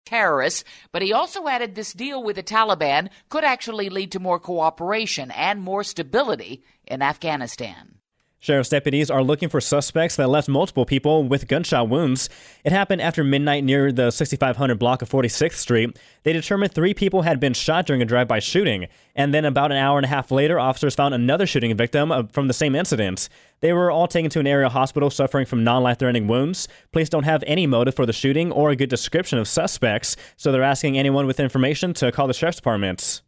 terrorists, but he also added this deal with the Taliban could actually lead to more cooperation and more stability in Afghanistan. Sheriff's deputies are looking for suspects that left multiple people with gunshot wounds. It happened after midnight near the 6500 block of 46th Street. They determined 3 people had been shot during a drive-by shooting. And then about an hour and a half later, officers found another shooting victim from the same incident. They were all taken to an area hospital suffering from non-life-threatening wounds. Police don't have any motive for the shooting or a good description of suspects, so they're asking anyone with information to call the Sheriff's Department.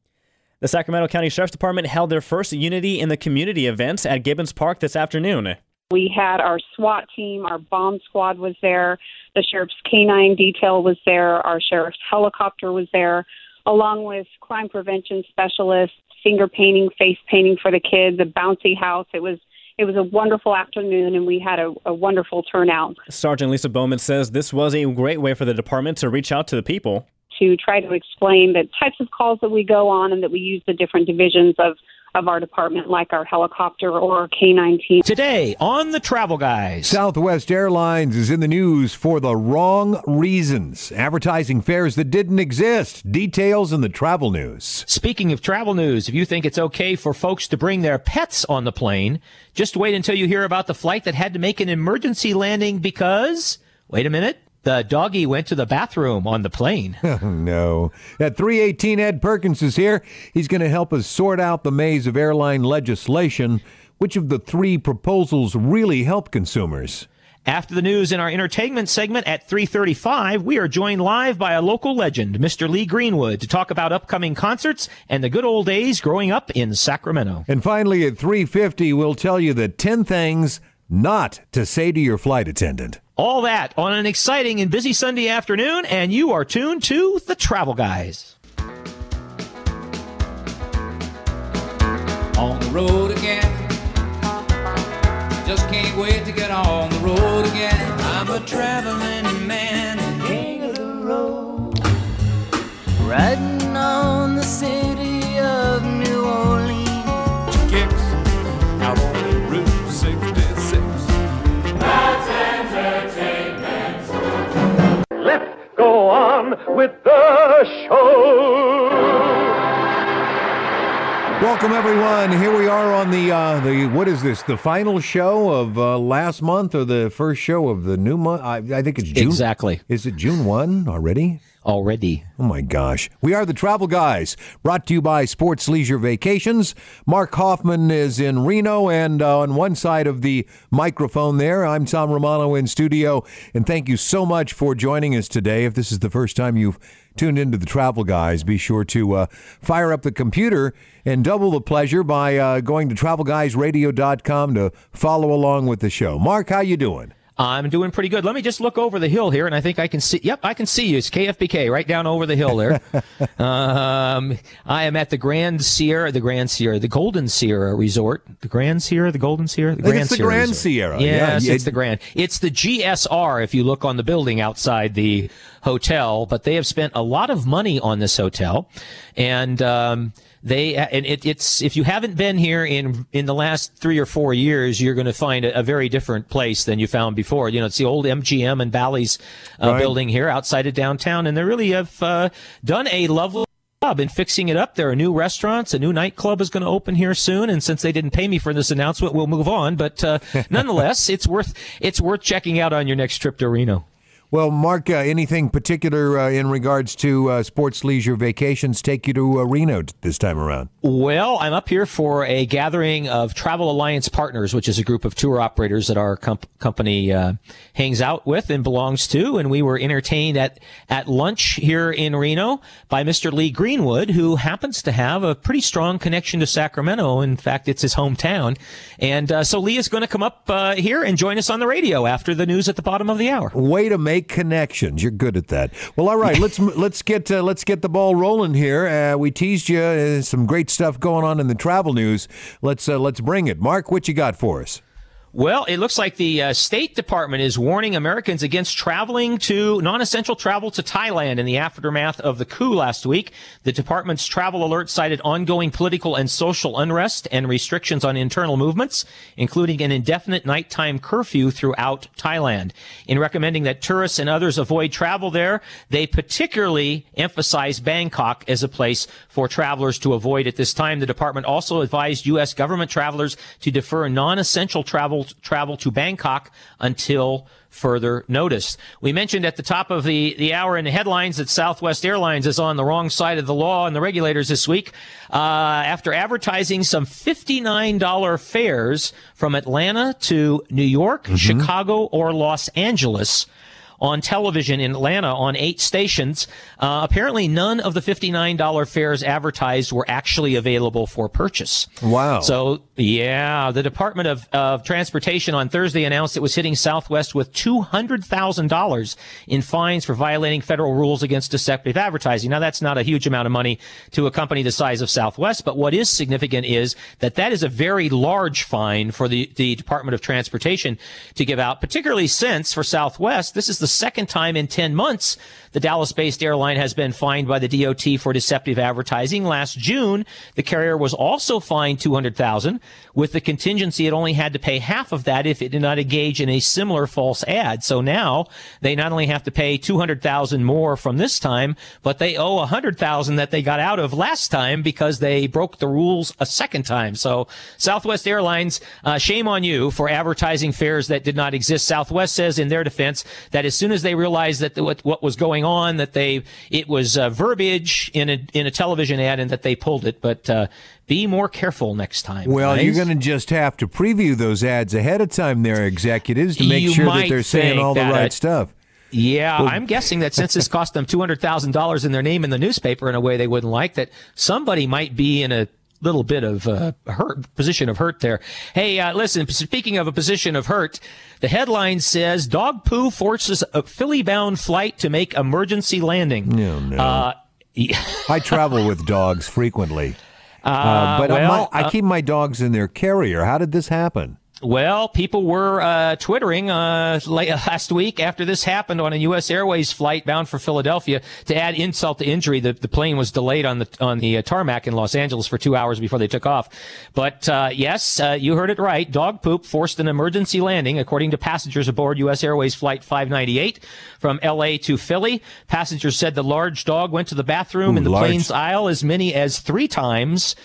The Sacramento County Sheriff's Department held their first Unity in the Community event at Gibbons Park this afternoon. We had our SWAT team, our bomb squad was there, the Sheriff's Canine Detail was there, our Sheriff's Helicopter was there, along with crime prevention specialists, finger painting, face painting for the kids, a bouncy house. It was a wonderful afternoon, and we had a wonderful turnout. Sergeant Lisa Bowman says this was a great way for the department to reach out to the people. To try to explain the types of calls that we go on and that we use the different divisions of our department, like our helicopter or our canine team. Today on the Travel Guys. Southwest Airlines is in the news for the wrong reasons, advertising fares that didn't exist. Details in the travel news. Speaking of travel news, if you think it's okay for folks to bring their pets on the plane, just wait until you hear about the flight that had to make an emergency landing because, wait a minute, the doggy went to the bathroom on the plane. Oh, no. At 3:18, Ed Perkins is here. He's going to help us sort out the maze of airline legislation. Which of the 3 proposals really help consumers? After the news in our entertainment segment at 3:35, we are joined live by a local legend, Mr. Lee Greenwood, to talk about upcoming concerts and the good old days growing up in Sacramento. And finally, at 3:50, we'll tell you the 10 things not to say to your flight attendant. All that on an exciting and busy Sunday afternoon, and you are tuned to The Travel Guys. On the road again. Just can't wait to get on the road again. I'm a traveling man, king of the road. Riding on the city of New Orleans. Kicks out on Route 66. That's entertainment. Let's go on with the show. Welcome, everyone. Here we are on the what is this? The final show of last month, or the first show of the new month? I think it's June. Exactly. Is it June 1 already? Already. Oh, my gosh. We are the Travel Guys, brought to you by Sports Leisure Vacations. Mark Hoffman is in Reno, and on one side of the microphone there, I'm Tom Romano in studio. And thank you so much for joining us today. If this is the first time you've tuned into the Travel Guys, be sure to fire up the computer and double the pleasure by going to TravelGuysRadio.com to follow along with the show. Mark, how you doing? I'm doing pretty good. Let me just look over the hill here, and I think I can see. Yep, I can see you. It's KFBK right down over the hill there. I am at the Golden Sierra Resort. The Grand Sierra, the Golden Sierra, the Grand Sierra. It's the Grand Sierra. Yes, it's the Grand. It's the GSR if you look on the building outside the hotel. But they have spent a lot of money on this hotel, and it's if you haven't been here in the last 3 or 4 years, you're going to find a very different place than you found before. You know, it's the old MGM and Bally's building here outside of downtown, and they really have done a lovely job in fixing it up. There are new restaurants, a new nightclub is going to open here soon, and since they didn't pay me for this announcement, we'll move on. But nonetheless, it's worth checking out on your next trip to Reno. Well, Mark, anything particular in regards to Sports Leisure Vacations take you to Reno this time around? Well, I'm up here for a gathering of Travel Alliance Partners, which is a group of tour operators that our company hangs out with and belongs to. And we were entertained at lunch here in Reno by Mr. Lee Greenwood, who happens to have a pretty strong connection to Sacramento. In fact, it's his hometown. And so Lee is going to come up here and join us on the radio after the news at the bottom of the hour. Way to make connections. You're good at that. Well, all right. Let's get the ball rolling here. We teased you some great stuff going on in the travel news. Let's bring it. Mark, what you got for us? Well, it looks like the State Department is warning Americans against traveling to non-essential travel to Thailand in the aftermath of the coup last week. The department's travel alert cited ongoing political and social unrest and restrictions on internal movements, including an indefinite nighttime curfew throughout Thailand. In recommending that tourists and others avoid travel there, they particularly emphasize Bangkok as a place for travelers to avoid at this time. The department also advised U.S. government travelers to defer non-essential travel to Bangkok until further notice. We mentioned at the top of the hour in the headlines that Southwest Airlines is on the wrong side of the law and the regulators this week after advertising some $59 fares from Atlanta to New York, Chicago, or Los Angeles on television in Atlanta on 8 stations. Apparently none of the $59 fares advertised were actually available for purchase. Wow. So, yeah, the Department of Transportation on Thursday announced it was hitting Southwest with $200,000 in fines for violating federal rules against deceptive advertising. Now, that's not a huge amount of money to a company the size of Southwest, but what is significant is that is a very large fine for the Department of Transportation to give out, particularly since for Southwest, this is the second time in 10 months the Dallas-based airline has been fined by the DOT for deceptive advertising. Last June, the carrier was also fined $200,000 with the contingency it only had to pay half of that if it did not engage in a similar false ad. So now they not only have to pay $200,000 more from this time, but they owe $100,000 that they got out of last time because they broke the rules a second time. So Southwest Airlines, shame on you for advertising fares that did not exist. Southwest says in their defense that as soon as they realized that what was going on, that it was verbiage in a television ad and that they pulled it. But be more careful next time. Well, guys. you're going to just have to preview those ads ahead of time, there, executives, to make sure that they're saying all the right stuff. Yeah, well, I'm guessing that since this cost them $200,000 in their name in the newspaper in a way they wouldn't like, that somebody might be in a little bit of position of hurt there. Hey, listen, speaking of a position of hurt, the headline says dog poo forces a Philly-bound flight to make emergency landing. No. I travel with dogs frequently, but I keep my dogs in their carrier. How did this happen? Well, people were twittering last week after this happened on a U.S. Airways flight bound for Philadelphia. To add insult to injury, the plane was delayed on the tarmac in Los Angeles for 2 hours before they took off. But yes, you heard it right. Dog poop forced an emergency landing, according to passengers aboard U.S. Airways Flight 598 from L.A. to Philly. Passengers said the large dog went to the bathroom in the plane's aisle as many as 3 times,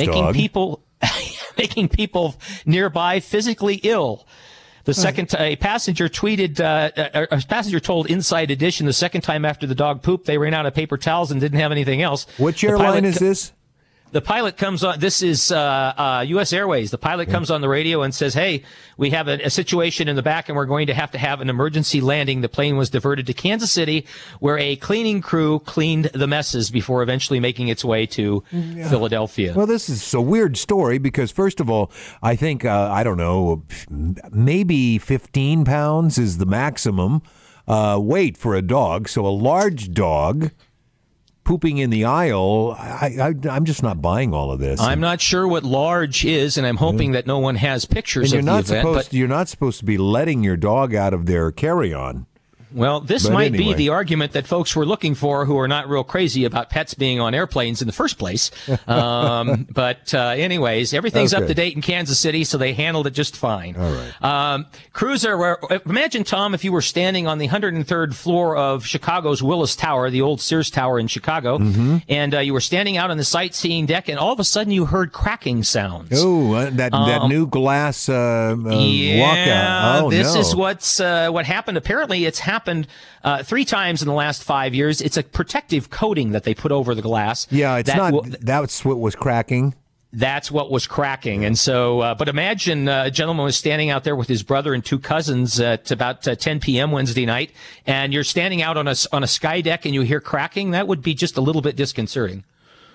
making people nearby physically ill. The second a passenger tweeted, a passenger told Inside Edition the second time after the dog pooped, they ran out of paper towels and didn't have anything else. Which airline is this? The pilot comes on. This is U.S. Airways. The pilot comes on the radio and says, "Hey, we have a situation in the back, and we're going to have an emergency landing." The plane was diverted to Kansas City, where a cleaning crew cleaned the messes before eventually making its way to Philadelphia. Well, this is a weird story because, first of all, I think I don't know, maybe 15 pounds is the maximum weight for a dog. So a large dog pooping in the aisle, I'm just not buying all of this. I'm not sure what large is, and I'm hoping that no one has pictures of the event. You're not supposed to be letting your dog out of their carry-on. Well, this might be the argument that folks were looking for who are not real crazy about pets being on airplanes in the first place. But anyways, everything's up to date in Kansas City, so they handled it just fine. All right. Crews are, imagine, Tom, if you were standing on the 103rd floor of Chicago's Willis Tower, the old Sears Tower in Chicago, and you were standing out on the sightseeing deck, and all of a sudden you heard cracking sounds. Oh, that new glass walkout. Oh, this is what happened. Apparently, it's happened 3 times in the last 5 years. It's a protective coating that they put over the glass. Yeah, that's what was cracking. That's what was cracking. And so, but imagine a gentleman was standing out there with his brother and 2 cousins at about 10 p.m. Wednesday night, and you're standing out on a sky deck and you hear cracking. That would be just a little bit disconcerting.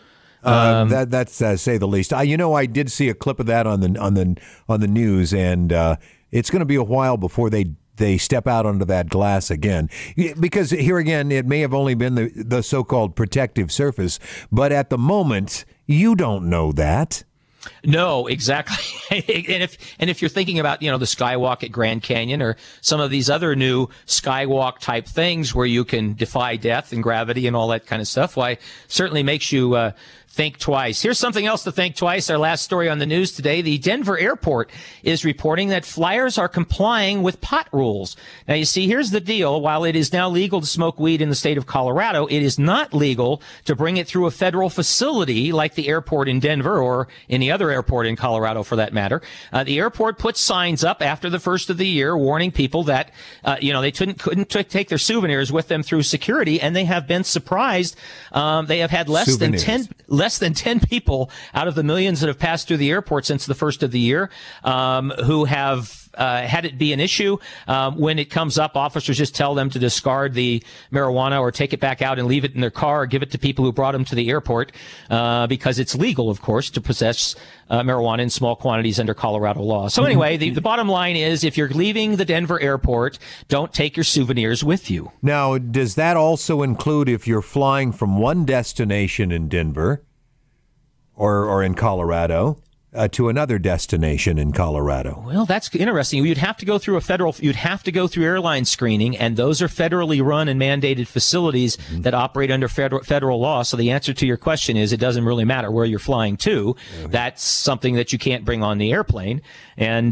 That's say the least. I did see a clip of that on the news, and it's going to be a while before they step out onto that glass again. Because here again, it may have only been the so-called protective surface, but at the moment, you don't know that. No, exactly. and if you're thinking about, the Skywalk at Grand Canyon or some of these other new Skywalk type things where you can defy death and gravity and all that kind of stuff, why, certainly makes you think twice. Here's something else to think twice. Our last story on the news today. The Denver airport is reporting that flyers are complying with pot rules. Now, you see, here's the deal. While it is now legal to smoke weed in the state of Colorado, it is not legal to bring it through a federal facility like the airport in Denver or any other airport in Colorado for that matter. The airport puts signs up after the first of the year warning people that, they couldn't take their souvenirs with them through security, and they have been surprised. They have had less than 10 people out of the millions that have passed through the airport since the first of the year who have had it be an issue. When it comes up, officers just tell them to discard the marijuana or take it back out and leave it in their car or give it to people who brought them to the airport because it's legal, of course, to possess marijuana in small quantities under Colorado law. So anyway, the bottom line is if you're leaving the Denver airport, don't take your souvenirs with you. Now, does that also include if you're flying from one destination in Denver or in Colorado to another destination in Colorado? Well, that's interesting. You'd have to go through airline screening, and those are federally run and mandated facilities that operate under federal law. So the answer to your question is it doesn't really matter where you're flying to. That's something that you can't bring on the airplane, and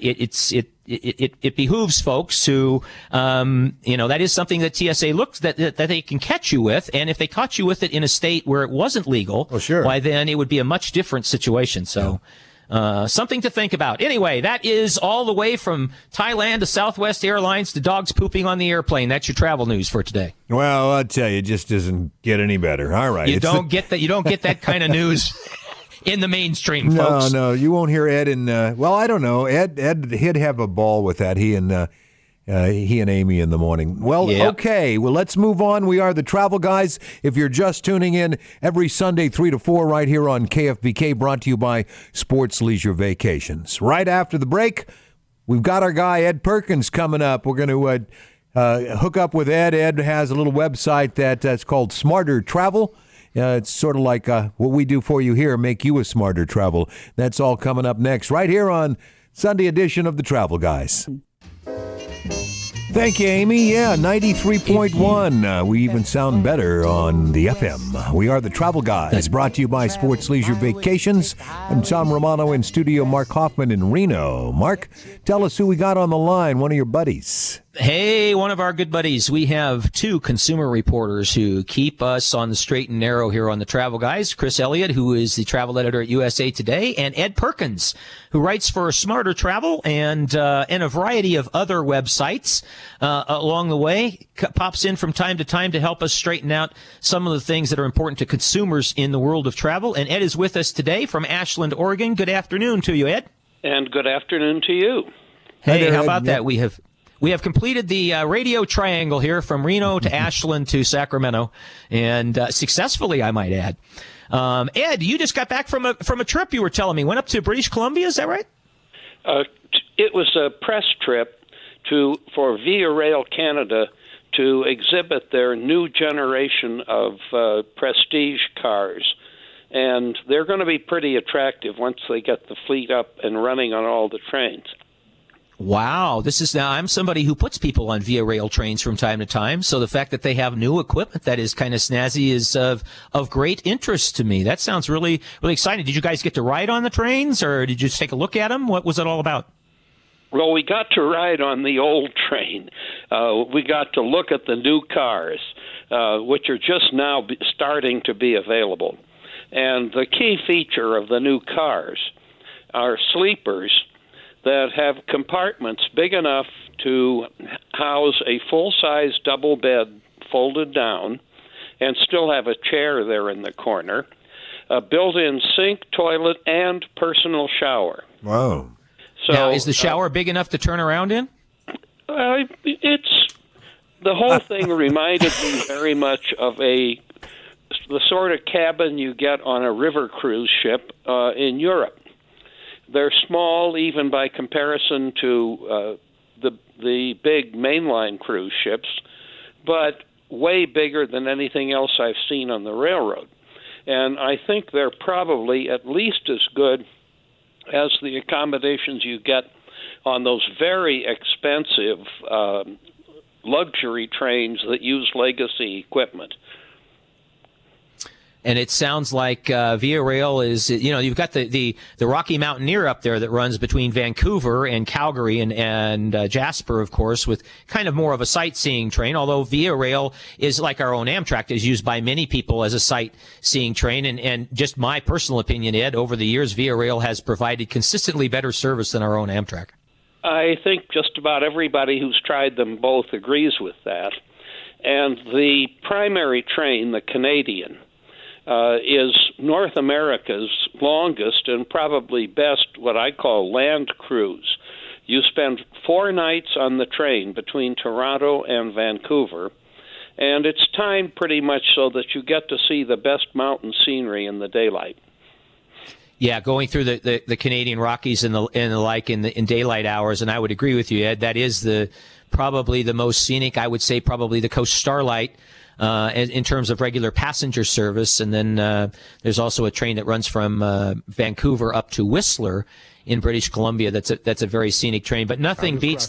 it behooves folks who, that is something that TSA looks that they can catch you with. And if they caught you with it in a state where it wasn't legal, why then it would be a much different situation. So, something to think about. Anyway, that is all the way from Thailand to Southwest Airlines to dogs pooping on the airplane. That's your travel news for today. Well, I'll tell you, it just doesn't get any better. All right. You don't get that kind of news in the mainstream, folks. No, you won't hear Ed and I don't know. Ed, he'd have a ball with that. He and Amy in the morning. Well, Okay. Well, let's move on. We are the Travel Guys. If you're just tuning in, every Sunday 3 to 4 right here on KFBK, brought to you by Sports Leisure Vacations. Right after the break, we've got our guy Ed Perkins coming up. We're going to hook up with Ed. Ed has a little website that's called Smarter Travel. It's sort of like what we do for you here, make you a smarter travel. That's all coming up next, right here on Sunday edition of the Travel Guys. Thank you, Amy. Yeah, 93.1. We even sound better on the FM. We are the Travel Guys, brought to you by Sports Leisure Vacations. I'm Tom Romano in studio, Mark Hoffman in Reno. Mark, tell us who we got on the line, one of your buddies. Hey, one of our good buddies. We have two consumer reporters who keep us on the straight and narrow here on the Travel Guys. Chris Elliott, who is the travel editor at USA Today, and Ed Perkins, who writes for Smarter Travel and a variety of other websites along the way. Pops in from time to time to help us straighten out some of the things that are important to consumers in the world of travel. And Ed is with us today from Ashland, Oregon. Good afternoon to you, Ed. And good afternoon to you. Hey, how about that? We have completed the radio triangle here from Reno to Ashland to Sacramento, and successfully, I might add. Ed, you just got back from a trip. You were telling me went up to British Columbia. Is that right? It was a press trip for Via Rail Canada to exhibit their new generation of prestige cars, and they're going to be pretty attractive once they get the fleet up and running on all the trains. Wow. I'm somebody who puts people on Via Rail trains from time to time. So the fact that they have new equipment that is kind of snazzy is of great interest to me. That sounds really, really exciting. Did you guys get to ride on the trains or did you just take a look at them? What was it all about? Well, we got to ride on the old train. We got to look at the new cars, which are just now starting to be available. And the key feature of the new cars are sleepers that have compartments big enough to house a full-size double bed folded down and still have a chair there in the corner, a built-in sink, toilet, and personal shower. Wow. So, now, is the shower big enough to turn around in? The whole thing reminded me very much of the sort of cabin you get on a river cruise ship in Europe. They're small, even by comparison to the big mainline cruise ships, but way bigger than anything else I've seen on the railroad. And I think they're probably at least as good as the accommodations you get on those very expensive luxury trains that use legacy equipment. And it sounds like Via Rail is, you've got the Rocky Mountaineer up there that runs between Vancouver and Calgary and Jasper, of course, with kind of more of a sightseeing train, although Via Rail is like our own Amtrak, is used by many people as a sightseeing train. And just my personal opinion, Ed, over the years, Via Rail has provided consistently better service than our own Amtrak. I think just about everybody who's tried them both agrees with that. And the primary train, the Canadian, is North America's longest and probably best what I call land cruise. You spend 4 nights on the train between Toronto and Vancouver, and it's timed pretty much so that you get to see the best mountain scenery in the daylight. Yeah, going through the Canadian Rockies and the like in daylight hours, and I would agree with you, Ed. That is probably the most scenic. I would say probably the Coast Starlight in terms of regular passenger service, and then there's also a train that runs from Vancouver up to Whistler in British Columbia. That's a very scenic train, but nothing beats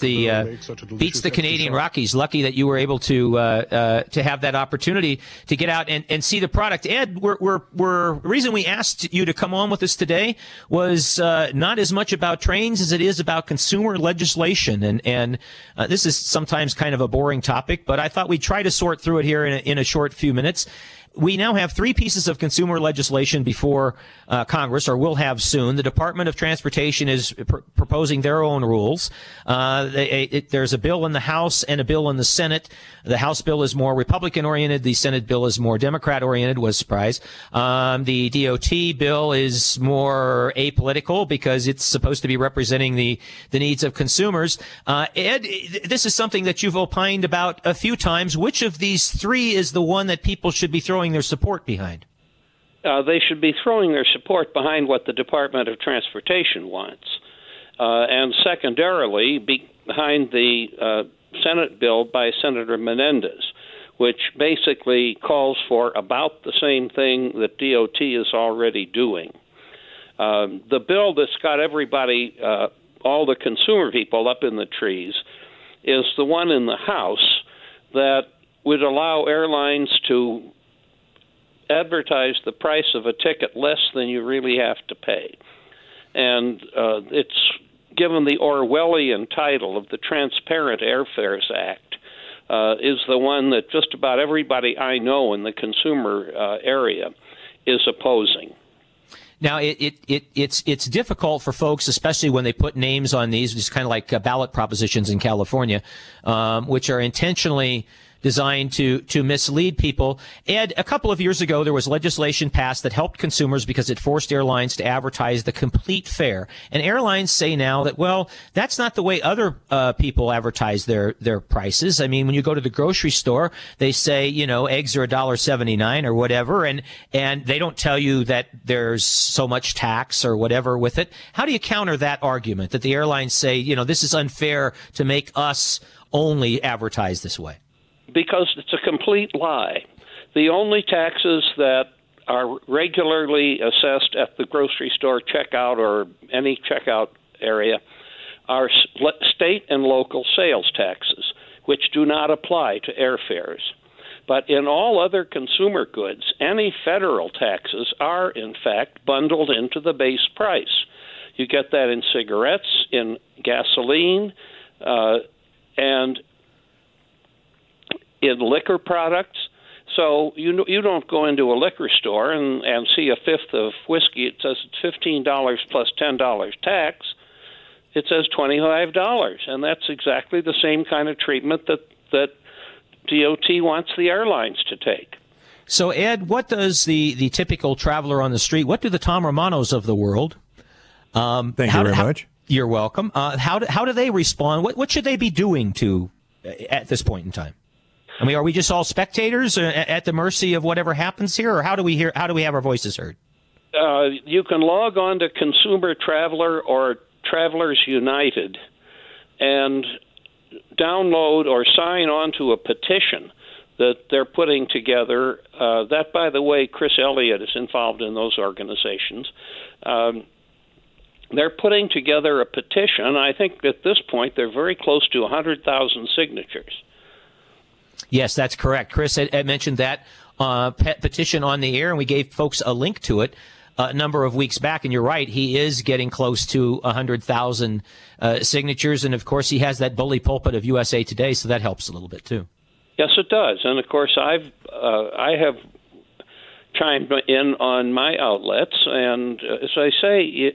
the Canadian Rockies. Lucky that you were able to have that opportunity to get out and see the product. Ed, the reason we asked you to come on with us today was not as much about trains as it is about consumer legislation, and this is sometimes kind of a boring topic, but I thought we'd try to sort through it here in a short few minutes. We now have 3 pieces of consumer legislation before Congress, or will have soon. The Department of Transportation is proposing their own rules. There's a bill in the House and a bill in the Senate. The House bill is more Republican-oriented. The Senate bill is more Democrat-oriented, was a surprise. The DOT bill is more apolitical because it's supposed to be representing the needs of consumers. Ed, this is something that you've opined about a few times. Which of these 3 is the one that people should be throwing their support behind? They should be throwing their support behind what the Department of Transportation wants. And secondarily, behind the Senate bill by Senator Menendez, which basically calls for about the same thing that DOT is already doing. The bill that's got everybody, all the consumer people up in the trees, is the one in the House that would allow airlines to advertise the price of a ticket less than you really have to pay. And it's given the Orwellian title of the Transparent Airfares Act, is the one that just about everybody I know in the consumer area is opposing. Now, it's difficult for folks, especially when they put names on these. It's kind of like ballot propositions in California, which are intentionally designed to mislead people. Ed, a couple of years ago, there was legislation passed that helped consumers because it forced airlines to advertise the complete fare. And airlines say now that, well, that's not the way other people advertise their prices. I mean, when you go to the grocery store, they say, eggs are $1.79 or whatever, and they don't tell you that there's so much tax or whatever with it. How do you counter that argument that the airlines say, this is unfair to make us only advertise this way? Because it's a complete lie. The only taxes that are regularly assessed at the grocery store checkout or any checkout area are state and local sales taxes, which do not apply to airfares. But in all other consumer goods, any federal taxes are, in fact, bundled into the base price. You get that in cigarettes, in gasoline, and in liquor products. So you don't go into a liquor store and see a fifth of whiskey. It says it's $15 plus $10 tax. It says $25, and that's exactly the same kind of treatment that DOT wants the airlines to take. So, Ed, what does the typical traveler on the street, what do the Tom Romanos of the world? Thank you very much. You're welcome. How do they respond? What should they be doing at this point in time? I mean, are we just all spectators at the mercy of whatever happens here, or how do we have our voices heard? You can log on to Consumer Traveler or Travelers United and download or sign on to a petition that they're putting together. That, by the way, Chris Elliott is involved in those organizations. They're putting together a petition. I think at this point they're very close to 100,000 signatures. Yes, that's correct. Chris had mentioned that petition on the air, and we gave folks a link to it a number of weeks back. And you're right, he is getting close to 100,000 signatures. And, of course, he has that bully pulpit of USA Today, so that helps a little bit, too. Yes, it does. And, of course, I have chimed in on my outlets. And, as I say,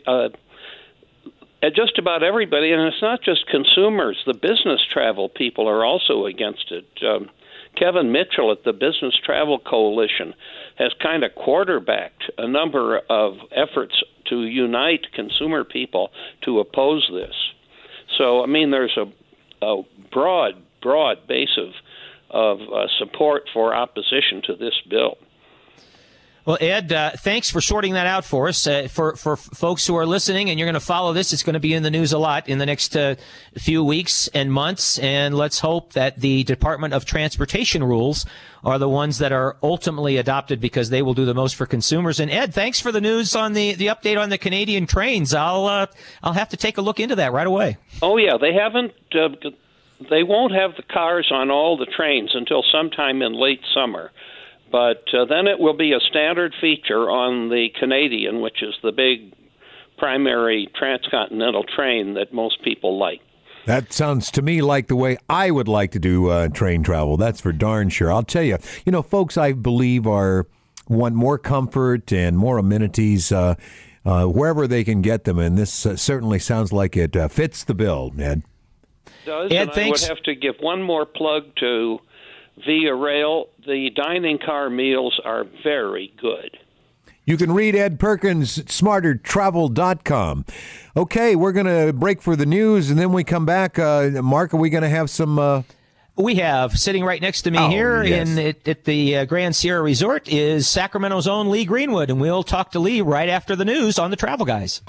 just about everybody, and it's not just consumers, the business travel people are also against it. Kevin Mitchell at the Business Travel Coalition has kind of quarterbacked a number of efforts to unite consumer people to oppose this. So, I mean, there's a broad base of support for opposition to this bill. Well, Ed, thanks for sorting that out for us. For folks who are listening, and you're going to follow this, it's going to be in the news a lot in the next few weeks and months. And let's hope that the Department of Transportation rules are the ones that are ultimately adopted, because they will do the most for consumers. And Ed, thanks for the news on the update on the Canadian trains. I'll have to take a look into that right away. Oh yeah, they haven't. They won't have the cars on all the trains until sometime in late summer. But then it will be a standard feature on the Canadian, which is the big primary transcontinental train that most people like. That sounds to me like the way I would like to do train travel. That's for darn sure. I'll tell you, folks I believe want more comfort and more amenities wherever they can get them. And this certainly sounds like it fits the bill, Ed. It does, Ed, and thanks. I would have to give one more plug to Via Rail. The dining car meals are very good. You can read Ed Perkins at smartertravel.com. Okay, we're going to break for the news, and then we come back. Mark, are we going to have some... We have, sitting right next to me here at the Grand Sierra Resort, is Sacramento's own Lee Greenwood, and we'll talk to Lee right after the news on the Travel Guys.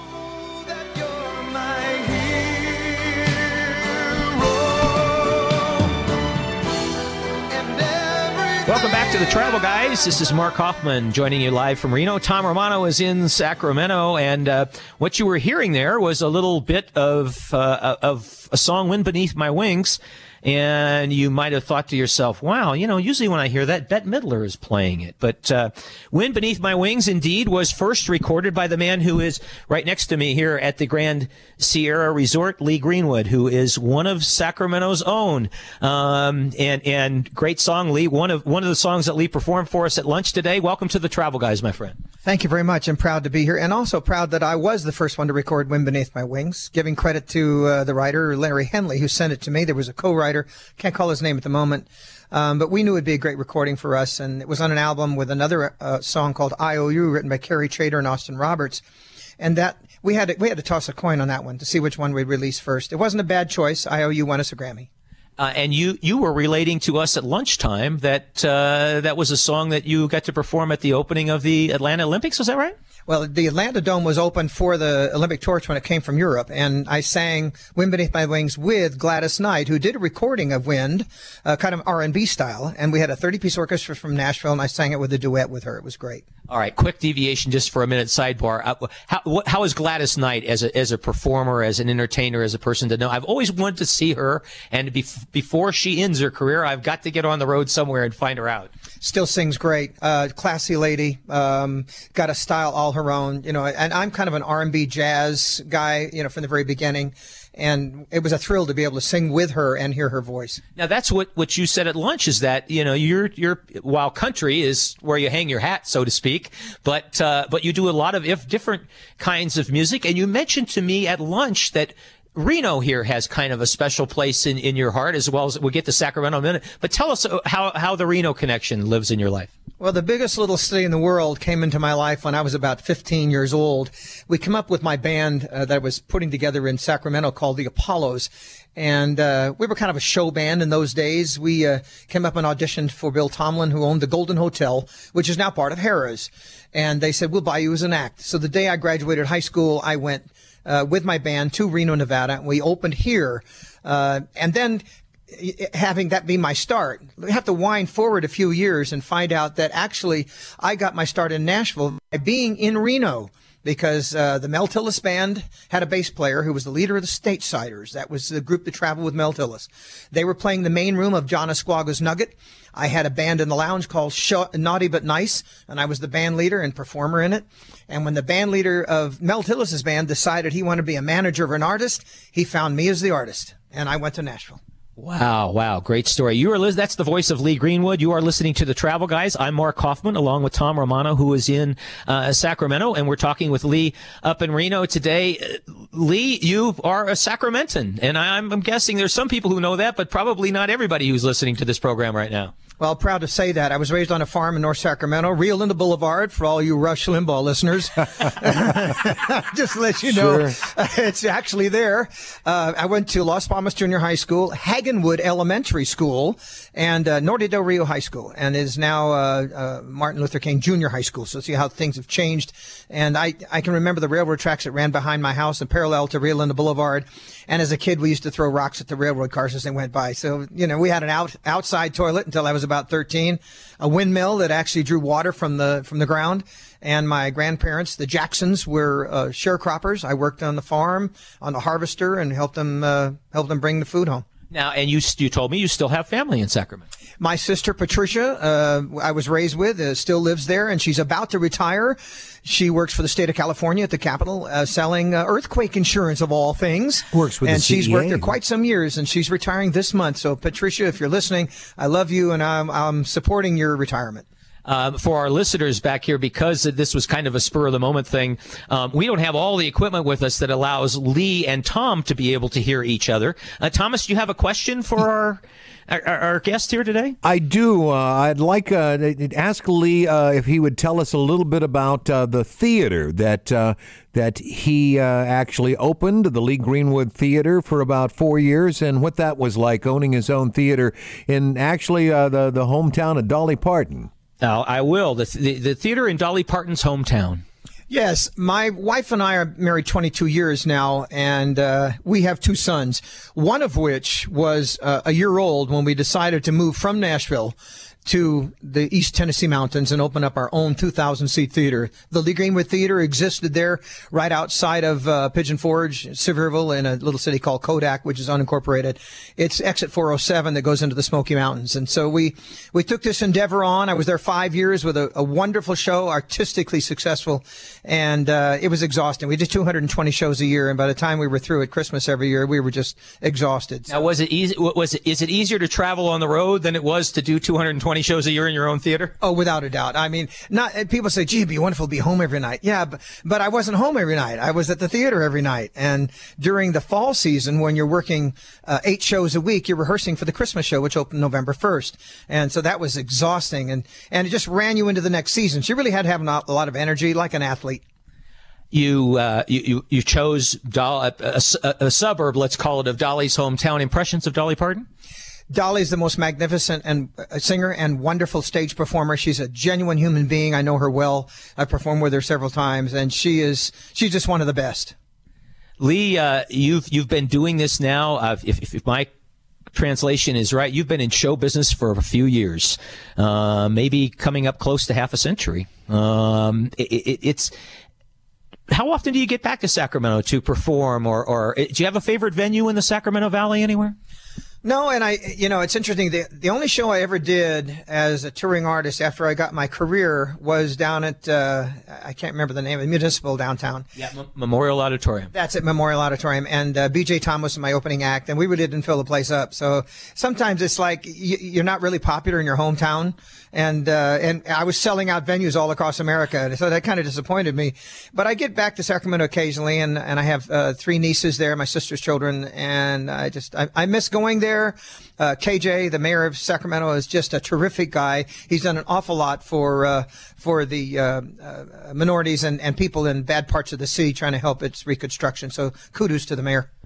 Welcome back to the Travel Guys. This is Mark Hoffman joining you live from Reno. Tom Romano is in Sacramento, and what you were hearing there was a little bit of a song, "Wind Beneath My Wings," and you might have thought to yourself, wow, usually when I hear that, Bette Midler is playing it. But "Wind Beneath My Wings" indeed was first recorded by the man who is right next to me here at the Grand Sierra Resort, Lee Greenwood, who is one of Sacramento's own. And great song, Lee. One of the songs that Lee performed for us at lunch today. Welcome to the Travel Guys, my friend. Thank you very much. I'm proud to be here, and also proud that I was the first one to record "Wind Beneath My Wings," giving credit to the writer, Larry Henley, who sent it to me. There was a co-writer, can't call his name at the moment, but we knew it'd be a great recording for us, and it was on an album with another song called "IOU," written by Kerry Trader and Austin Roberts, and that we had to toss a coin on that one to see which one we'd release first. It wasn't a bad choice. "IOU" won us a Grammy. And you were relating to us at lunchtime that that was a song that you got to perform at the opening of the Atlanta Olympics. Was that right? Well, the Atlanta Dome was open for the Olympic torch when it came from Europe, and I sang "Wind Beneath My Wings" with Gladys Knight, who did a recording of "Wind," kind of R&B style, and we had a 30-piece orchestra from Nashville, and I sang it with a duet with her. It was great. All right, quick deviation just for a minute, sidebar. How is Gladys Knight as a performer, as an entertainer, as a person to know? I've always wanted to see her, and before she ends her career, I've got to get on the road somewhere and find her out. Still sings great, classy lady, got a style all her own, and I'm kind of an R&B jazz guy, from the very beginning. And it was a thrill to be able to sing with her and hear her voice. Now that's what you said at lunch, is that you're while country is where you hang your hat, so to speak, but you do a lot of different kinds of music. And you mentioned to me at lunch that Reno here has kind of a special place in your heart, as well as we'll get to Sacramento in a minute. But tell us how the Reno connection lives in your life. Well, the biggest little city in the world came into my life when I was about 15 years old. We came up with my band that I was putting together in Sacramento called the Apollos. And we were kind of a show band in those days. We came up and auditioned for Bill Tomlin, who owned the Golden Hotel, which is now part of Harrah's. And they said, "We'll buy you as an act." So the day I graduated high school, I went with my band to Reno, Nevada. We opened here. And then having that be my start. We have to wind forward a few years and find out that actually I got my start in Nashville by being in Reno, because the Mel Tillis Band had a bass player who was the leader of the Statesiders. That was the group that traveled with Mel Tillis. They were playing the main room of John Esquaga's Nugget. I had a band in the lounge called Naughty But Nice, and I was the band leader and performer in it. And when the band leader of Mel Tillis's band decided he wanted to be a manager of an artist, he found me as the artist, and I went to Nashville. Wow. Great story. That's the voice of Lee Greenwood. You are listening to The Travel Guys. I'm Mark Hoffman, along with Tom Romano, who is in Sacramento, and we're talking with Lee up in Reno today. Lee, you are a Sacramentan, and I'm guessing there's some people who know that, but probably not everybody who's listening to this program right now. Well, proud to say that. I was raised on a farm in North Sacramento, Rio Linda Boulevard, for all you Rush Limbaugh listeners. Just to let you know, it's actually there. I went to Las Palmas Junior High School, Hagenwood Elementary School, and Norte del Rio High School, and is now Martin Luther King Junior High School. So see how things have changed. And I can remember the railroad tracks that ran behind my house and parallel to Rio Linda Boulevard. And as a kid, we used to throw rocks at the railroad cars as they went by. So, we had an outside toilet until I was about 13, a windmill that actually drew water from the ground. And my grandparents, the Jacksons, were sharecroppers. I worked on the farm, on the harvester, and helped them bring the food home. Now, and you told me you still have family in Sacramento. My sister, Patricia, I was raised with, still lives there, and she's about to retire. She works for the state of California at the Capitol, selling earthquake insurance of all things. Works with the CEA. And she's worked there quite some years, and she's retiring this month. So, Patricia, if you're listening, I love you, and I'm supporting your retirement. For our listeners back here, because this was kind of a spur of the moment thing, we don't have all the equipment with us that allows Lee and Tom to be able to hear each other. Thomas, do you have a question for our guest here today? I do. I'd like to ask Lee if he would tell us a little bit about the theater that he actually opened, the Lee Greenwood Theater, for about 4 years, and what that was like, owning his own theater in actually the hometown of Dolly Parton. Now, I will. The theater in Dolly Parton's hometown. Yes, my wife and I are married 22 years now, and we have two sons, one of which was a year old when we decided to move from Nashville to the East Tennessee Mountains and open up our own 2,000-seat theater. The Lee Greenwood Theater existed there right outside of Pigeon Forge, Sevierville, in a little city called Kodak, which is unincorporated. It's exit 407 that goes into the Smoky Mountains. And so we took this endeavor on. I was there 5 years with a wonderful show, artistically successful, and it was exhausting. We did 220 shows a year, and by the time we were through at Christmas every year, we were just exhausted. Now, is it easier to travel on the road than it was to do 220 shows a year in your own theater? Oh, without a doubt. I mean, people say, gee, it'd be wonderful to be home every night. Yeah, but I wasn't home every night. I was at the theater every night. And during the fall season, when you're working 8 shows a week, you're rehearsing for the Christmas show, which opened November 1st. And so that was exhausting. And it just ran you into the next season. So you really had to have a lot of energy, like an athlete. You chose a suburb, let's call it, of Dolly's hometown. Impressions of Dolly Parton? Dolly's the most magnificent and singer and wonderful stage performer. She's a genuine human being. I know her well. I've performed with her several times, and she's just one of the best. Lee, you've been doing this now. If my translation is right, you've been in show business for a few years, maybe coming up close to half a century. It's how often do you get back to Sacramento to perform, or do you have a favorite venue in the Sacramento Valley anywhere? No, and it's interesting. The only show I ever did as a touring artist after I got my career was down at, I can't remember the name of the Municipal downtown. Yeah, Memorial Auditorium. That's it, Memorial Auditorium. And B.J. Thomas was my opening act, and we really didn't fill the place up. So sometimes it's like you're not really popular in your hometown. And I was selling out venues all across America, so that kind of disappointed me. But I get back to Sacramento occasionally, and I have 3 nieces there, my sister's children, and I miss going there. KJ, the mayor of Sacramento, is just a terrific guy. He's done an awful lot for the minorities and people in bad parts of the city, trying to help its reconstruction. So kudos to the mayor.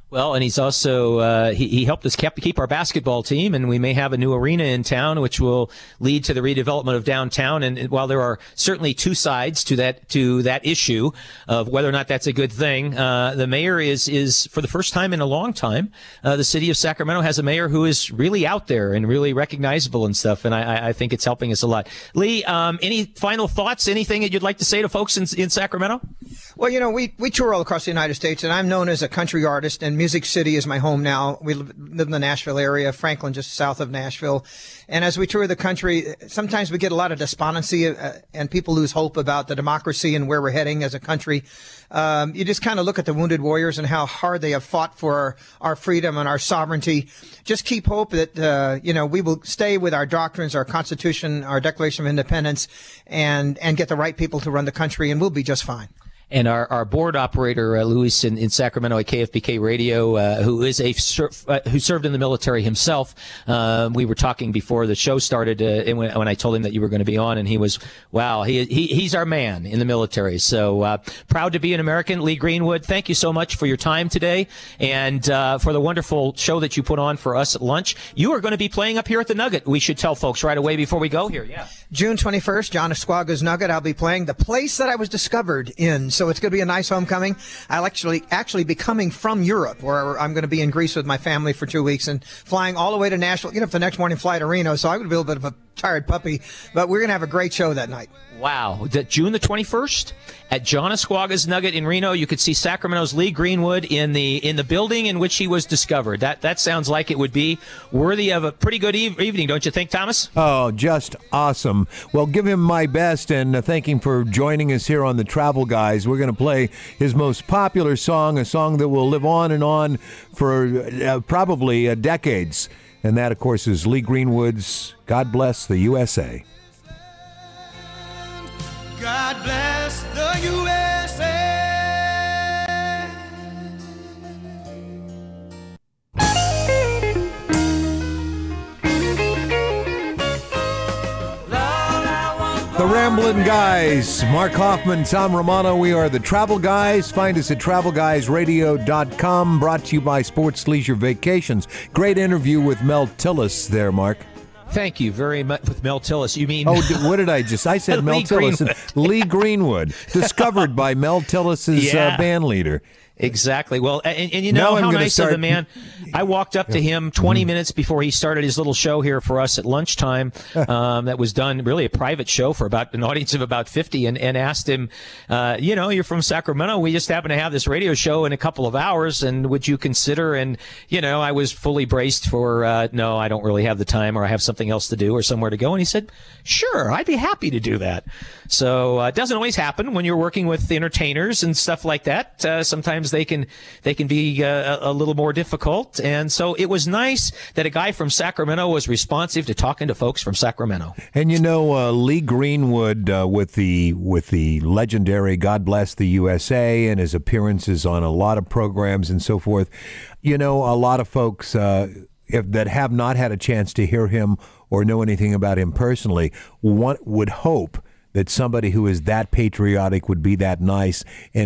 Well, and he's also he helped us keep our basketball team, and we may have a new arena in town, which will lead to the redevelopment of downtown. And while there are certainly two sides to that issue of whether or not that's a good thing, the mayor is for the first time in a long time, the city of Sacramento has a mayor who is really out there and really recognizable and stuff. And I think it's helping us a lot. Lee, any final thoughts? Anything that you'd like to say to folks in Sacramento? Well, we tour all across the United States, and I'm known as a country artist, and Music City is my home now. We live in the Nashville area, Franklin just south of Nashville. And as we tour the country, sometimes we get a lot of despondency and people lose hope about the democracy and where we're heading as a country. You just kind of look at the wounded warriors and how hard they have fought for our freedom and our sovereignty. Just keep hope that, we will stay with our doctrines, our Constitution, our Declaration of Independence, and get the right people to run the country, and we'll be just fine. And our board operator, Luis in Sacramento at KFBK Radio, who is who served in the military himself. We were talking before the show started, and when I told him that you were going to be on, and he was, wow, he's our man in the military. So proud to be an American. Lee Greenwood, thank you so much for your time today, and for the wonderful show that you put on for us at lunch. You are going to be playing up here at the Nugget. We should tell folks right away before we go here. Yeah, June 21st, John Esquaga's Nugget. I'll be playing the place that I was discovered in. So it's going to be a nice homecoming. I'll actually be coming from Europe, where I'm going to be in Greece with my family for 2 weeks and flying all the way to Nashville, get up the next morning, fly to Reno. So I'm going to be a little bit of a tired puppy, but we're going to have a great show that night. Wow. June the 21st at John Esquaga's Nugget in Reno. You could see Sacramento's Lee Greenwood in the building in which he was discovered. That sounds like it would be worthy of a pretty good evening, don't you think, Thomas? Oh, just awesome. Well, give him my best and thank him for joining us here on the Travel Guys. We're going to play his most popular song, a song that will live on and on for probably decades. And that, of course, is Lee Greenwood's God Bless the USA. God bless the USA. The Ramblin' Guys, Mark Hoffman, Tom Romano. We are the Travel Guys. Find us at travelguysradio.com. Brought to you by Sports Leisure Vacations. Great interview with Mel Tillis there, Mark. Thank you very much. With Mel Tillis, you mean? Oh, what did I just? I said Mel Tillis. Lee Greenwood, discovered by Mel Tillis's band leader. Exactly. Well, and you know how nice of the man. I walked up to him 20 minutes before he started his little show here for us at lunchtime. That was done really a private show for about an audience of about 50, and asked him, you're from Sacramento. We just happen to have this radio show in a couple of hours, and would you consider? And I was fully braced for no, I don't really have the time, or I have something else to do, or somewhere to go. And he said, sure, I'd be happy to do that. So it doesn't always happen when you're working with entertainers and stuff like that. Sometimes they can be a little more difficult, and so it was nice that a guy from Sacramento was responsive to talking to folks from Sacramento. And Lee Greenwood with the legendary God Bless the USA and his appearances on a lot of programs and so forth. A lot of folks that have not had a chance to hear him or know anything about him personally would hope that somebody who is that patriotic would be that nice,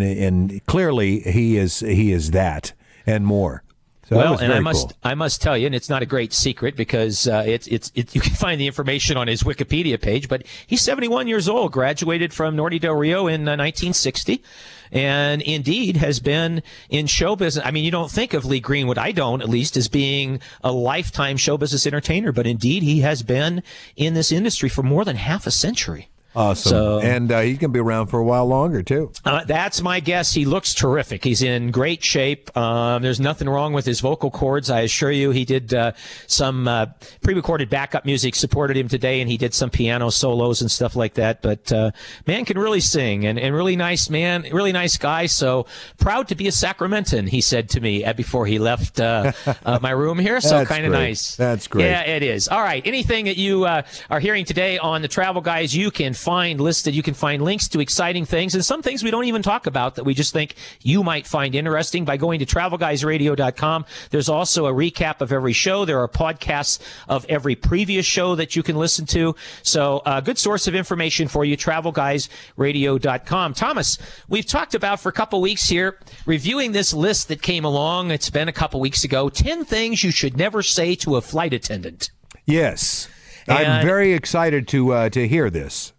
and clearly he is that and more. So well, and I must tell you, and it's not a great secret because you can find the information on his Wikipedia page, but he's 71 years old, graduated from Norte del Rio in 1960. And indeed has been in show business. I mean, you don't think of Lee Greenwood, I don't at least, as being a lifetime show business entertainer, but indeed he has been in this industry for more than half a century. Awesome. So, and he's going to be around for a while longer, too. That's my guess. He looks terrific. He's in great shape. There's nothing wrong with his vocal cords. I assure you, he did some pre-recorded backup music, supported him today, and he did some piano solos and stuff like that. But man can really sing, and really nice man, really nice guy. So proud to be a Sacramentan, he said to me before he left my room here. So kind of nice. That's great. Yeah, it is. All right. Anything that you are hearing today on the Travel Guys, you can find listed. You can find links to exciting things and some things we don't even talk about that we just think you might find interesting by going to TravelGuysRadio.com. There's also a recap of every show. There are podcasts of every previous show that you can listen to. So a good source of information for you, TravelGuysRadio.com. Thomas, we've talked about for a couple weeks here, reviewing this list that came along. It's been a couple weeks ago. 10 things you should never say to a flight attendant. Yes. I'm very excited to hear this.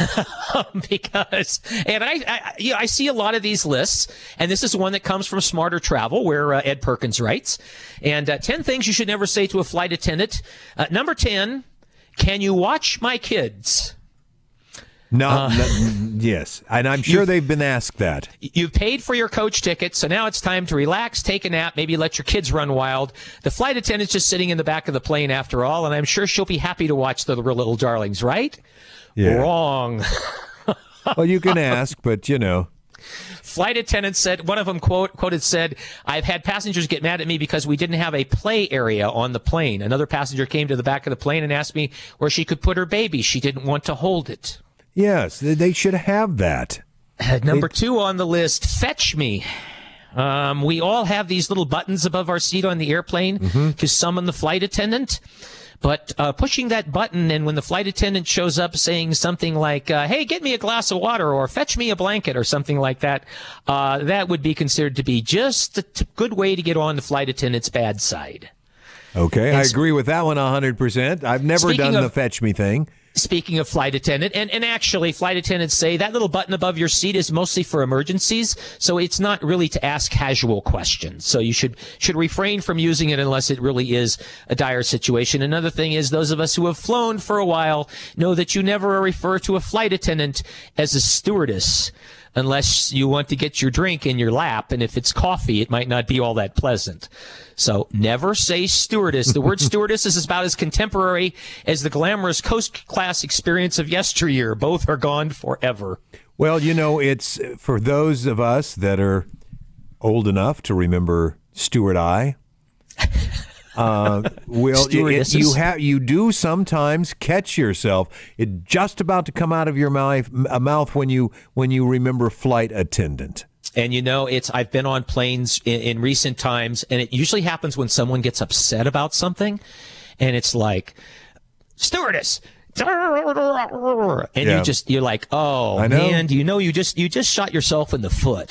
Because I see a lot of these lists, and this is one that comes from Smarter Travel, where Ed Perkins writes. And 10 things you should never say to a flight attendant. Number 10, can you watch my kids? No, yes. And I'm sure they've been asked that. You've paid for your coach ticket, so now it's time to relax, take a nap, maybe let your kids run wild. The flight attendant's just sitting in the back of the plane after all, and I'm sure she'll be happy to watch the little darlings, right? Yeah. Wrong. Well, you can ask, but you know. Flight attendant said, one of them quoted said, I've had passengers get mad at me because we didn't have a play area on the plane. Another passenger came to the back of the plane and asked me where she could put her baby. She didn't want to hold it. Yes, they should have that. Number 2 on the list, fetch me. We all have these little buttons above our seat on the airplane to summon the flight attendant. But pushing that button, and when the flight attendant shows up saying something like, hey, get me a glass of water or fetch me a blanket or something like that, that would be considered to be just a good way to get on the flight attendant's bad side. Okay, I agree with that one 100%. I've never done the fetch me thing. Speaking of flight attendant, and actually flight attendants say that little button above your seat is mostly for emergencies, so it's not really to ask casual questions. So you should refrain from using it unless it really is a dire situation. Another thing is those of us who have flown for a while know that you never refer to a flight attendant as a stewardess unless you want to get your drink in your lap, and if it's coffee, it might not be all that pleasant. So never say stewardess. The word stewardess is about as contemporary as the glamorous coast class experience of yesteryear. Both are gone forever. Well, you know, it's for those of us that are old enough to remember Stuart I. You do sometimes catch yourself just about to come out of your mouth when you remember flight attendant. And you know, I've been on planes in recent times, and it usually happens when someone gets upset about something, and it's like, stewardess. And you're like, oh man, do you know you just shot yourself in the foot.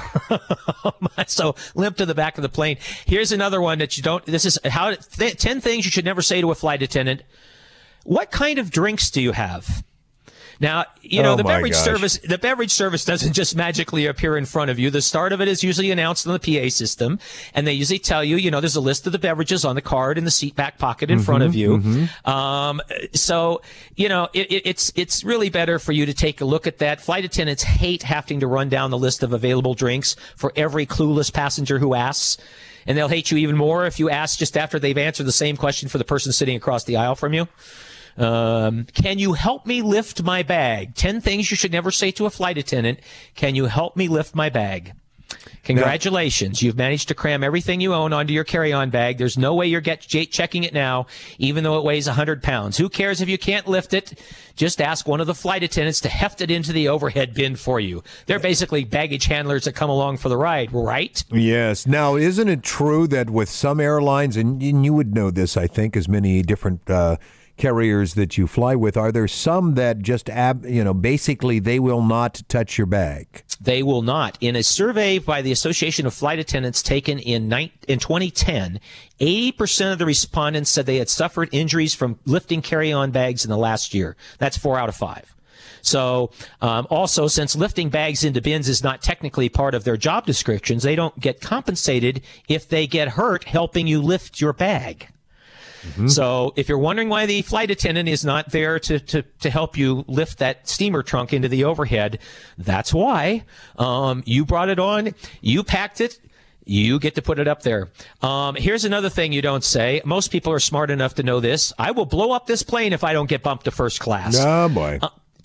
So limp to the back of the plane. Here's another one that you don't. This is 10 things you should never say to a flight attendant. What kind of drinks do you have? Now, you know, the beverage service doesn't just magically appear in front of you. The start of it is usually announced on the PA system, and they usually tell you, you know, there's a list of the beverages on the card in the seat back pocket in front of you. So, you know, it's really better for you to take a look at that. Flight attendants hate having to run down the list of available drinks for every clueless passenger who asks. And they'll hate you even more if you ask just after they've answered the same question for the person sitting across the aisle from you. Can you help me lift my bag? 10 things you should never say to a flight attendant. Can you help me lift my bag? Congratulations. You've managed to cram everything you own onto your carry-on bag. There's no way you're checking it now, even though it weighs 100 pounds. Who cares if you can't lift it? Just ask one of the flight attendants to heft it into the overhead bin for you. They're basically baggage handlers that come along for the ride, right? Yes. Now, isn't it true that with some airlines, and you would know this, I think, as many different carriers that you fly with, are there some that just basically they will not touch your bag? They will not. In a survey by the Association of Flight Attendants taken in 2010, 80% of the respondents said they had suffered injuries from lifting carry-on bags in the last year. That's 4 out of 5. So also, since lifting bags into bins is not technically part of their job descriptions, they don't get compensated if they get hurt helping you lift your bag. So if you're wondering why the flight attendant is not there to help you lift that steamer trunk into the overhead, that's why. You brought it on, you packed it, you get to put it up there. Here's another thing you don't say. Most people are smart enough to know this. I will blow up this plane if I don't get bumped to first class. Oh, boy.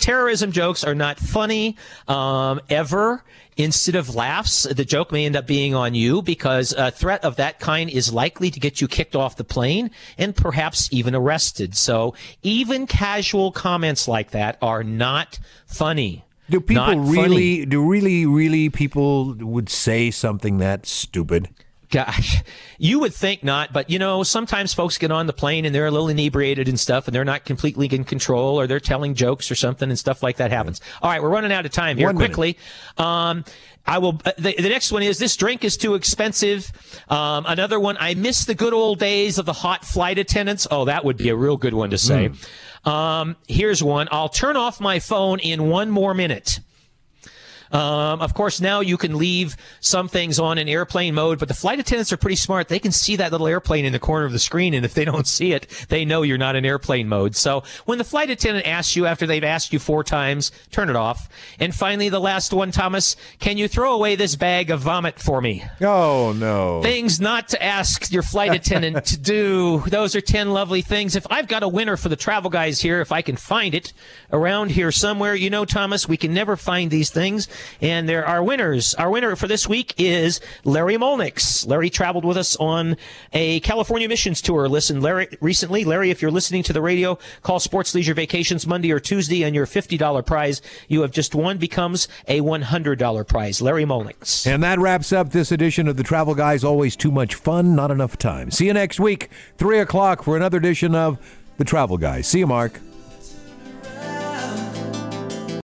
terrorism jokes are not funny ever. Instead of laughs, the joke may end up being on you because a threat of that kind is likely to get you kicked off the plane and perhaps even arrested. So even casual comments like that are not funny. Do people really people would say something that stupid? Gosh, you would think not, but sometimes folks get on the plane and they're a little inebriated and stuff, and they're not completely in control, or they're telling jokes or something, and stuff like that happens. All right, we're running out of time here. Quickly. I will. The next one is, this drink is too expensive. Another one, I miss the good old days of the hot flight attendants. Oh, that would be a real good one to say. Here's one. I'll turn off my phone in 1 more minute. Of course, now you can leave some things on in airplane mode, but the flight attendants are pretty smart. They can see that little airplane in the corner of the screen, and if they don't see it, they know you're not in airplane mode. So when the flight attendant asks you after they've asked you 4 times, turn it off. And finally, the last one, Thomas, can you throw away this bag of vomit for me? Oh, no. Things not to ask your flight attendant to do. Those are 10 lovely things. If I've got a winner for the Travel Guys here, if I can find it around here somewhere, Thomas, we can never find these things. And there are winners. Our winner for this week is Larry Molnix. Larry traveled with us on a California missions tour. Recently, Larry, if you're listening to the radio, call Sports Leisure Vacations Monday or Tuesday, and your $50 prize you have just won becomes a $100 prize. Larry Molnix. And that wraps up this edition of the Travel Guys. Always too much fun, not enough time. See you next week, 3 o'clock, for another edition of the Travel Guys. See you, Mark.